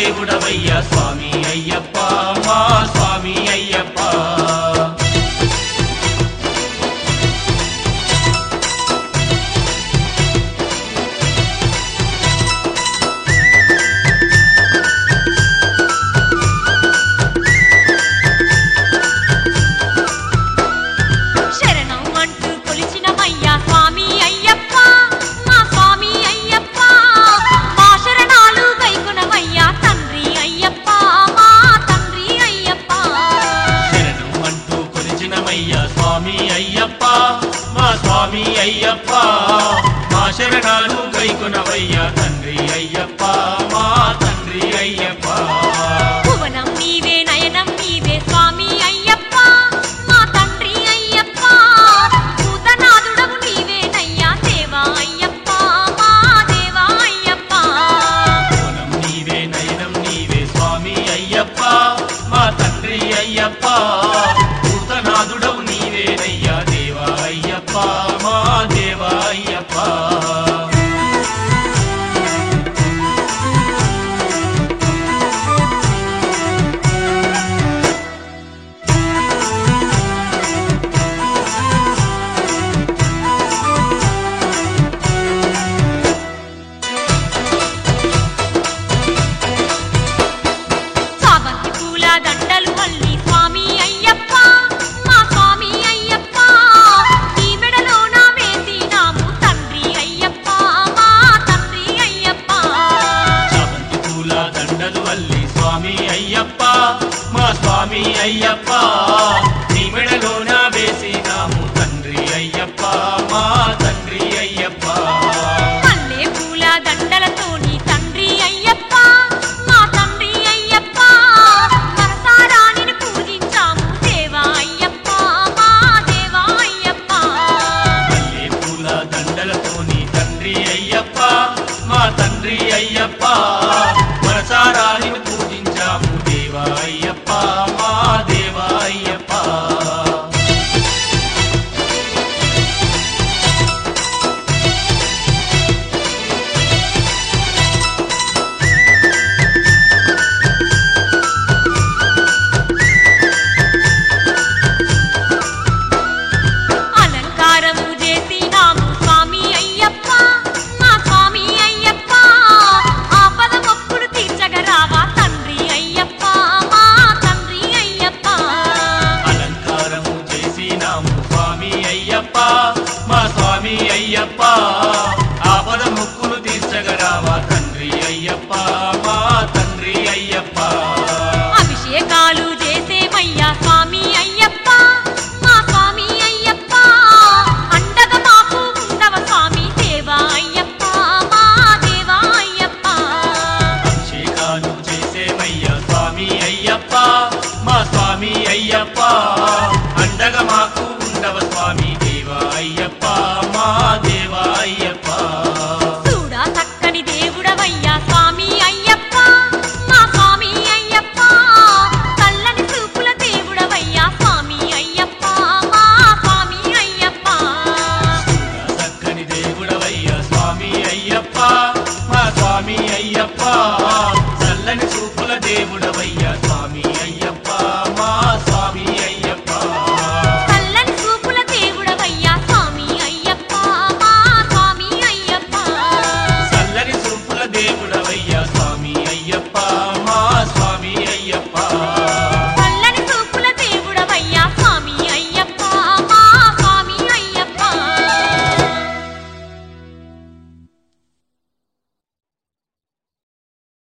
దేవుడవయ్యా స్వామి అయ్యప్ప మా స్వామి అయ్యప్ప స్వామి అయ్యప్ప మా శరణాలు గైకొనవయ్యా తండ్రి అయ్యప్ప మా తండ్రి అయ్యప్ప భువనం నీవే నయనం నీవే స్వామి అయ్యప్ప మా తండ్రి అయ్యప్ప భూతనాథుడవు నీవేనయ్యా దేవా అయ్యప్ప మా దేవా అయ్యప్ప భువనం నీవే నయనం నీవే స్వామి అయ్యప్ప మా తండ్రి అయ్యప్ప భూతనాథుడవు నీవేనయ్యా దేవా అయ్యప్ప మా దేవా అయ్యప్ప చామంతి పూల దండలు అల్లి స్వామి అయ్యప్ప మా స్వామి అయ్యప్ప నీ మెడలోన వేసినాము తండ్రి అయ్యప్ప మా తండ్రి అయ్యప్ప చామంతి పూల దండలు అల్లి స్వామి అయ్యప్ప మా స్వామి అయ్యప్ప నీ మెడలోన వేసినాము తండ్రి అయ్యప్ప మా తండ్రి అయ్యప్ప మల్లె పూల దండలతోని తండ్రి అయ్యప్ప మా తండ్రి అయ్యప్ప మనసారా నిన్ను పూజించాము దేవా అయ్యప్ప మా దేవా అయ్యప్ప మల్లె పూల దండలతోని తండ్రి అయ్యప్ప మా తండ్రి అయ్యప్ప మనసారా నిన్ను పూజించాము దేవా అయ్యప్ప మా దేవా అయ్యప్ప అలంకారము చేసినాము స్వామి అయ్యప్ప మా స్వామి అయ్యప్ప ఆపద మొక్కులు తీర్చగరావా తండ్రి అయ్యప్ప మా తండ్రి అయ్యప్ప అలంకారము చేసినాము స్వామి అయ్యప్ప మా స్వామి అయ్యప్ప